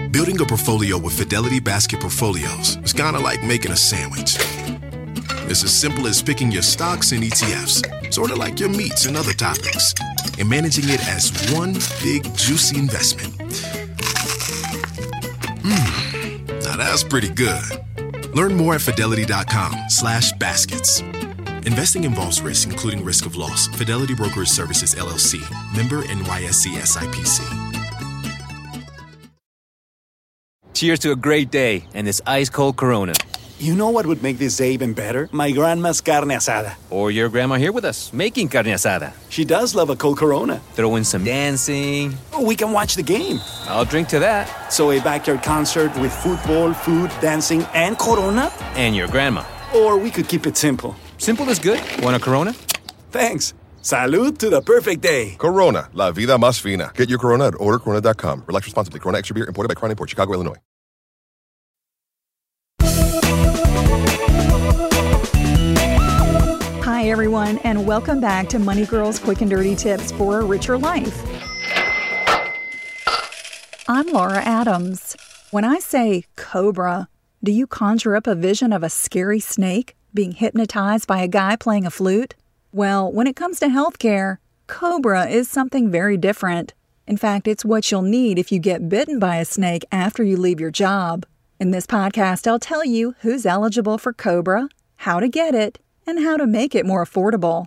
Building a portfolio with Fidelity Basket Portfolios is kind of like making a sandwich. It's as simple as picking your stocks and ETFs, sort of like your meats and other toppings, and managing it as one big, juicy investment. Now that's pretty good. Learn more at fidelity.com/baskets. Investing involves risk, including risk of loss. Fidelity Brokerage Services, LLC. Member NYSE SIPC. Cheers to a great day and this ice-cold Corona. You know what would make this day even better? My grandma's carne asada. Or your grandma here with us, making carne asada. She does love a cold Corona. Throw in some dancing. We can watch the game. I'll drink to that. So a backyard concert with football, food, dancing, and Corona? And your grandma. Or we could keep it simple. Simple is good. Want a Corona? Thanks. Salud to the perfect day. Corona, la vida más fina. Get your Corona at ordercorona.com. Relax responsibly. Corona Extra Beer, imported by Crown Imports, Chicago, Illinois. Hi, everyone, and welcome back to Money Girls Quick and Dirty Tips for a Richer Life. I'm Laura Adams. When I say cobra, do you conjure up a vision of a scary snake being hypnotized by a guy playing a flute? Well, when it comes to healthcare, cobra is something very different. In fact, it's what you'll need if you get bitten by a snake after you leave your job. In this podcast, I'll tell you who's eligible for cobra, how to get it, and how to make it more affordable.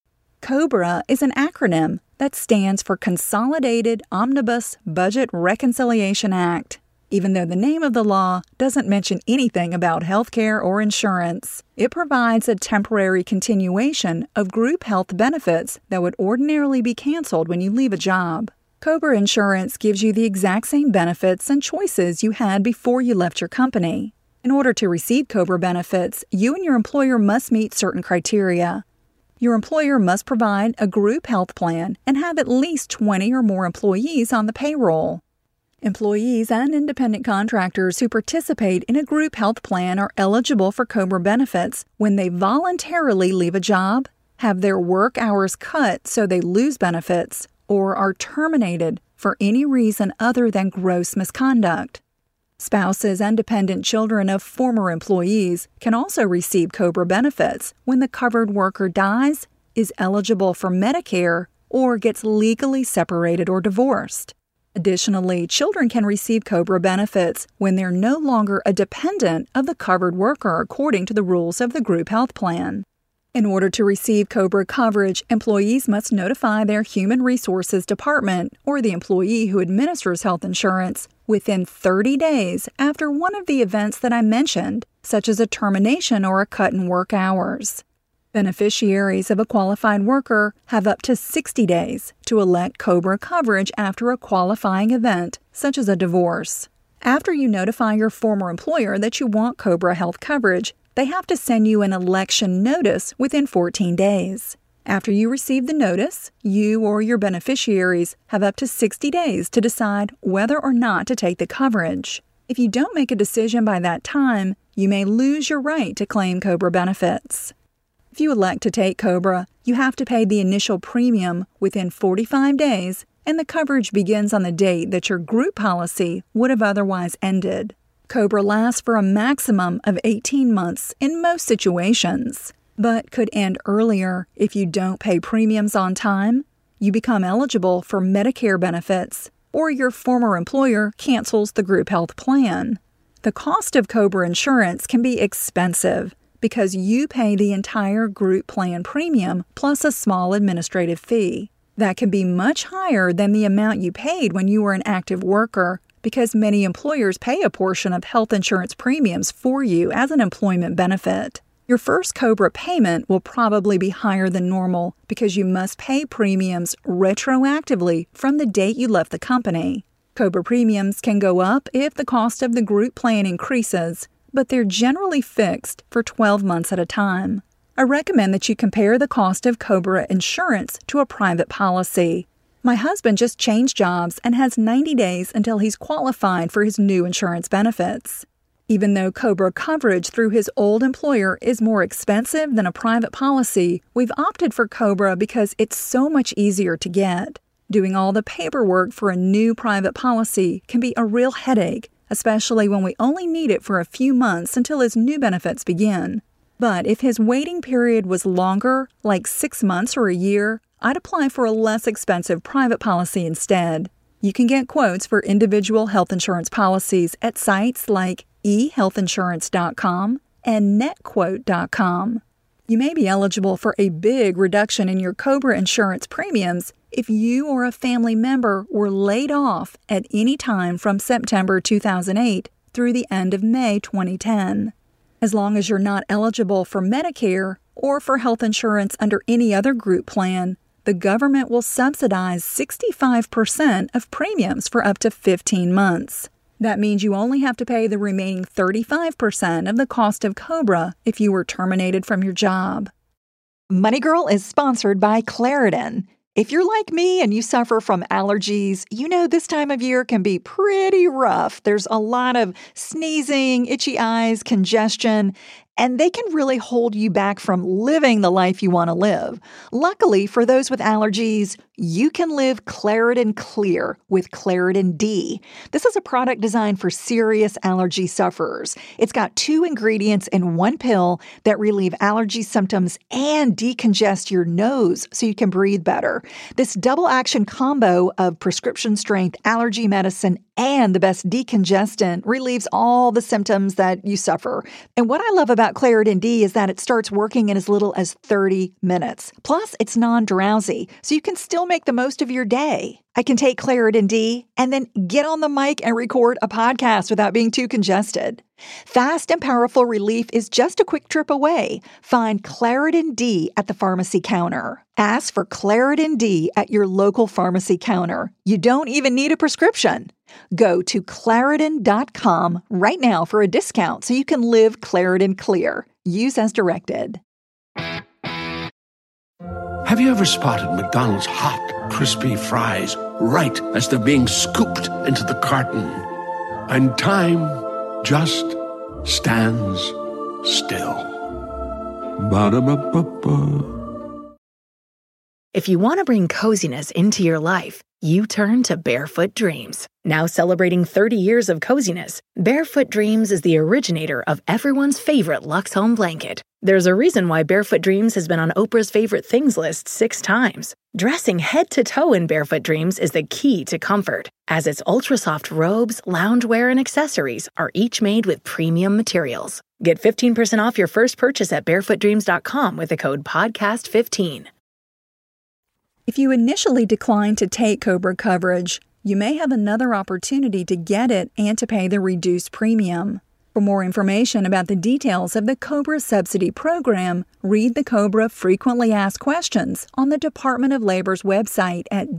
COBRA is an acronym that stands for Consolidated Omnibus Budget Reconciliation Act. Even though the name of the law doesn't mention anything about healthcare or insurance, it provides a temporary continuation of group health benefits that would ordinarily be canceled when you leave a job. COBRA insurance gives you the exact same benefits and choices you had before you left your company. In order to receive COBRA benefits, you and your employer must meet certain criteria. Your employer must provide a group health plan and have at least 20 or more employees on the payroll. Employees and independent contractors who participate in a group health plan are eligible for COBRA benefits when they voluntarily leave a job, have their work hours cut so they lose benefits, or are terminated for any reason other than gross misconduct. Spouses and dependent children of former employees can also receive COBRA benefits when the covered worker dies, is eligible for Medicare, or gets legally separated or divorced. Additionally, children can receive COBRA benefits when they're no longer a dependent of the covered worker according to the rules of the group health plan. In order to receive COBRA coverage, employees must notify their Human Resources Department or the employee who administers health insurance within 30 days after one of the events that I mentioned, such as a termination or a cut in work hours. Beneficiaries of a qualified worker have up to 60 days to elect COBRA coverage after a qualifying event, such as a divorce. After you notify your former employer that you want COBRA health coverage, they have to send you an election notice within 14 days. After you receive the notice, you or your beneficiaries have up to 60 days to decide whether or not to take the coverage. If you don't make a decision by that time, you may lose your right to claim COBRA benefits. If you elect to take COBRA, you have to pay the initial premium within 45 days, and the coverage begins on the date that your group policy would have otherwise ended. COBRA lasts for a maximum of 18 months in most situations, but could end earlier if you don't pay premiums on time, you become eligible for Medicare benefits, or your former employer cancels the group health plan. The cost of COBRA insurance can be expensive because you pay the entire group plan premium plus a small administrative fee. That can be much higher than the amount you paid when you were an active worker, because many employers pay a portion of health insurance premiums for you as an employment benefit. Your first COBRA payment will probably be higher than normal because you must pay premiums retroactively from the date you left the company. COBRA premiums can go up if the cost of the group plan increases, but they're generally fixed for 12 months at a time. I recommend that you compare the cost of COBRA insurance to a private policy. My husband just changed jobs and has 90 days until he's qualified for his new insurance benefits. Even though COBRA coverage through his old employer is more expensive than a private policy, we've opted for COBRA because it's so much easier to get. Doing all the paperwork for a new private policy can be a real headache, especially when we only need it for a few months until his new benefits begin. But if his waiting period was longer, like 6 months or a year, I'd apply for a less expensive private policy instead. You can get quotes for individual health insurance policies at sites like ehealthinsurance.com and netquote.com. You may be eligible for a big reduction in your COBRA insurance premiums if you or a family member were laid off at any time from September 2008 through the end of May 2010. As long as you're not eligible for Medicare or for health insurance under any other group plan, the government will subsidize 65% of premiums for up to 15 months. That means you only have to pay the remaining 35% of the cost of COBRA if you were terminated from your job. Money Girl is sponsored by Claritin. If you're like me and you suffer from allergies, you know this time of year can be pretty rough. There's a lot of sneezing, itchy eyes, congestion, and they can really hold you back from living the life you want to live. Luckily, for those with allergies, you can live Claritin Clear with Claritin D. This is a product designed for serious allergy sufferers. It's got 2 ingredients in 1 pill that relieve allergy symptoms and decongest your nose so you can breathe better. This double-action combo of prescription-strength allergy medicine and the best decongestant relieves all the symptoms that you suffer. And what I love about Claritin D is that it starts working in as little as 30 minutes. Plus, it's non-drowsy, so you can still make the most of your day. I can take Claritin D and then get on the mic and record a podcast without being too congested. Fast and powerful relief is just a quick trip away. Find Claritin D at the pharmacy counter. Ask for Claritin D at your local pharmacy counter. You don't even need a prescription. Go to Claritin.com right now for a discount so you can live Claritin Clear. Use as directed. Have you ever spotted McDonald's hot, crispy fries right as they're being scooped into the carton? And time just stands still. Ba-da-ba-ba-ba. If you want to bring coziness into your life, you turn to Barefoot Dreams. Now celebrating 30 years of coziness, Barefoot Dreams is the originator of everyone's favorite Luxe Home blanket. There's a reason why Barefoot Dreams has been on Oprah's favorite things list 6 times. Dressing head to toe in Barefoot Dreams is the key to comfort, as its ultra-soft robes, loungewear, and accessories are each made with premium materials. Get 15% off your first purchase at barefootdreams.com with the code PODCAST15. If you initially decline to take COBRA coverage, you may have another opportunity to get it and to pay the reduced premium. For more information about the details of the COBRA subsidy program, read the COBRA Frequently Asked Questions on the Department of Labor's website at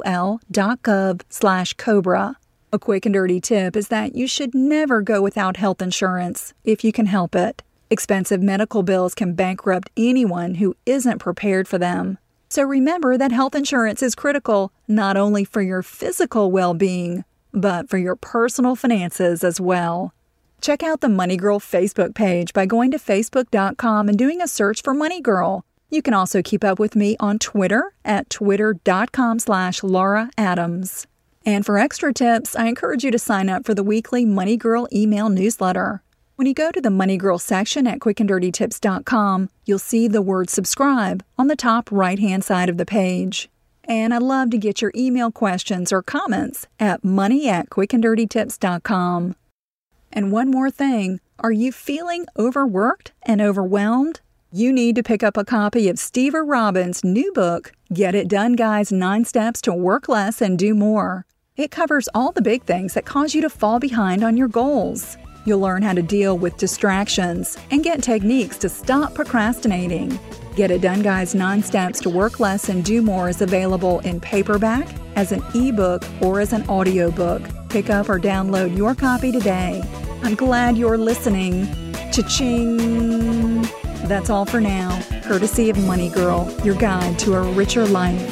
dol.gov/COBRA. A quick and dirty tip is that you should never go without health insurance if you can help it. Expensive medical bills can bankrupt anyone who isn't prepared for them. So remember that health insurance is critical not only for your physical well-being, but for your personal finances as well. Check out the Money Girl Facebook page by going to facebook.com and doing a search for Money Girl. You can also keep up with me on Twitter at twitter.com/Laura Adams. And for extra tips, I encourage you to sign up for the weekly Money Girl email newsletter. When you go to the Money Girl section at quickanddirtytips.com, you'll see the word subscribe on the top right-hand side of the page. And I'd love to get your email questions or comments at money@quickanddirtytips.com. And one more thing, are you feeling overworked and overwhelmed? You need to pick up a copy of Stever Robbins' new book, Get It Done Guys, 9 Steps to Work Less and Do More. It covers all the big things that cause you to fall behind on your goals. You'll learn how to deal with distractions and get techniques to stop procrastinating. Get It Done Guys, 9 Steps to Work Less and Do More is available in paperback, as an ebook, or as an audiobook. Pick up or download your copy today. I'm glad you're listening. Cha-ching! That's all for now, courtesy of Money Girl, your guide to a richer life.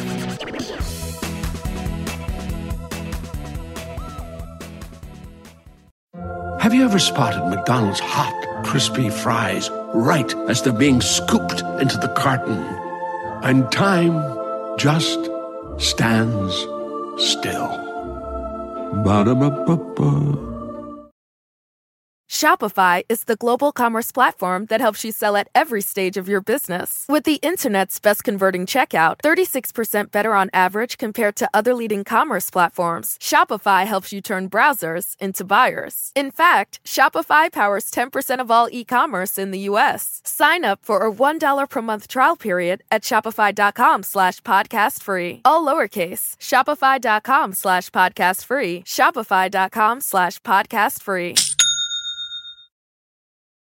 Have you ever spotted McDonald's hot, crispy fries right as they're being scooped into the carton? And time just stands still. Ba-da-ba-ba-ba. Shopify is the global commerce platform that helps you sell at every stage of your business. With the internet's best converting checkout, 36% better on average compared to other leading commerce platforms, Shopify helps you turn browsers into buyers. In fact, Shopify powers 10% of all e-commerce in the U.S. Sign up for a $1 per month trial period at shopify.com/podcastfree. All lowercase, shopify.com/podcastfree, shopify.com/podcastfree.